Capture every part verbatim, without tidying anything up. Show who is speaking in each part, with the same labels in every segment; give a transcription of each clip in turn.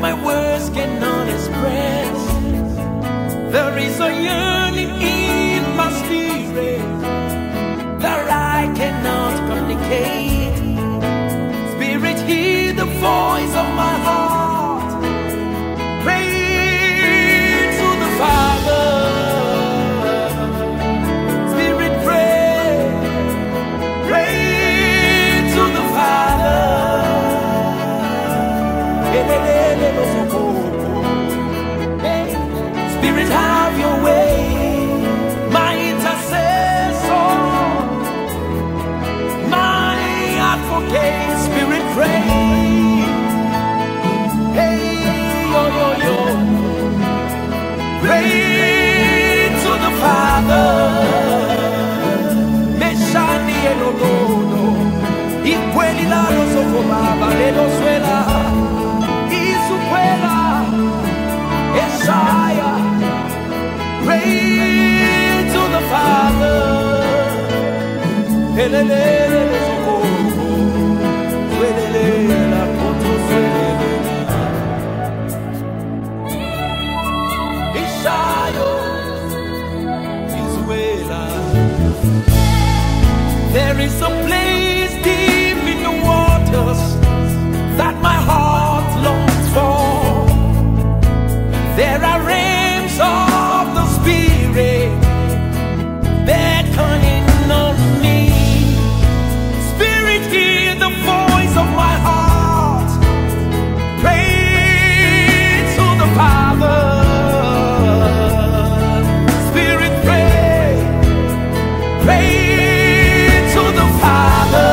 Speaker 1: my words cannot express. There is a yearning in my spirit that I cannot communicate. Spirit, hear the voice of my heart. Pray to the Father. Spirit, pray. Pray to the Father. Spirit, have your way. My intercessor, my advocate. Spirit, pray. Hey, yo, yo, yo. Pray to the Father. Meshani enododo. Ikweli la rozoko baba le doswela. Isukwela. Esaya. Pray to the Father. Elele rozoko. Swelele la poto swelele. Ishayo. Isuela. There is a place deep in the waters that my heart longs for. There are realms of the Spirit beckoning on me. Spirit, hear the voice of my heart. Pray to the Father. Spirit, pray. Pray to the Father.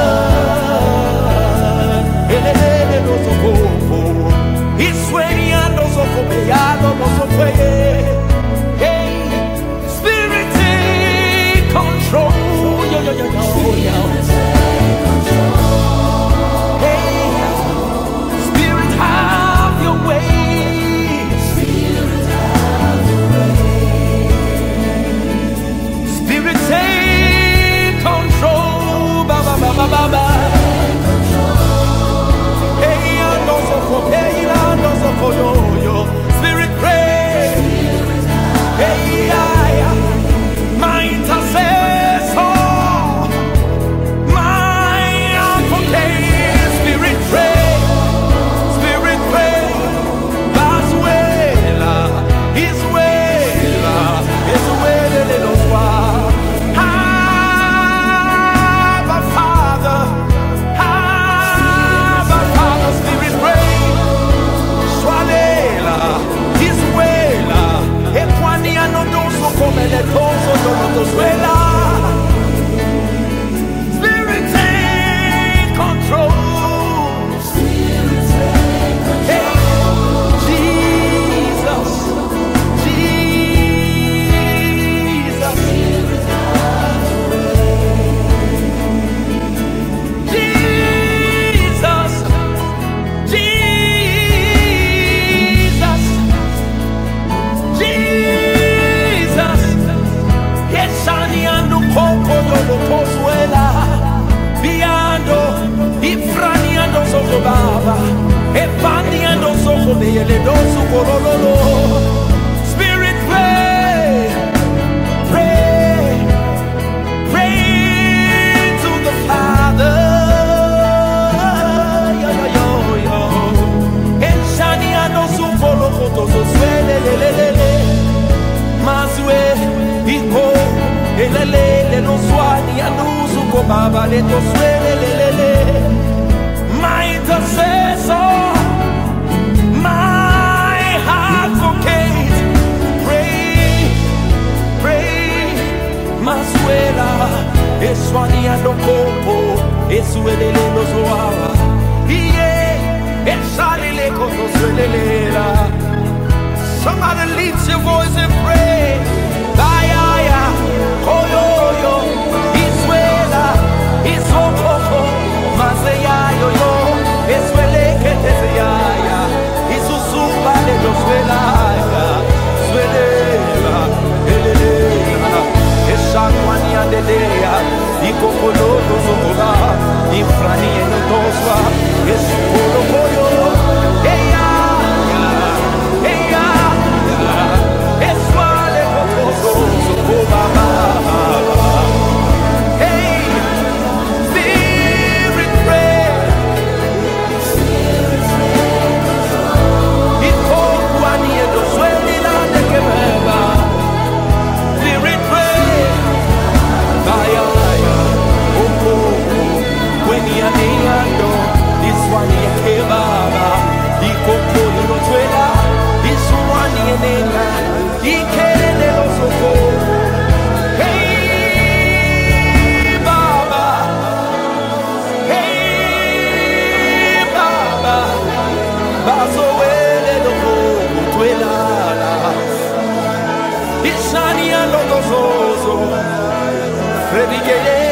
Speaker 1: Hey, Spirit, take control. Yo, yo, yo, yo, yo. Hey, Spirit, have your way. Spirit, have your way. Spirit, take control. Ba, ba, ba, ba, ba, ba. Hey, and also for hey, and also for yo, yo. Spirit, pray. Hey, I, my intercessor, my advocate. Spirit, pray. Spirit, pray. Basuela, Isuela, Isuela de los Juan. Abba, Father. Abba, Father. Spirit, pray. Swalela, Isuela, Equania no doso come le toso no dosuela. Spirit, take control. Spirit, take control. Hey, Jesus, Jesus, Spirit, have your way. Jesus, Jesus, Jesus. Yes, Shani and Coco, no Cosuela, Biando, Ifrani and Soho Baba, Efani and Soho Bele, Dosu Corolo. Spirit, pray, pray, pray to the Father. Yo, yo, yo, yo. And Shani and Soho Locoto, Swele, Maswe, Iko, Elele, no swani, Anusu, Baba, let us swele. My intercessor, my advocate, pray, pray, Maswela, Eswani, and Okopo, Eswele, no Zoara, Ie, Esali, Koto, Swele. Somebody lift your voice and pray. Bayaya, Koyoyo, Iswela, Isoko. Redigeye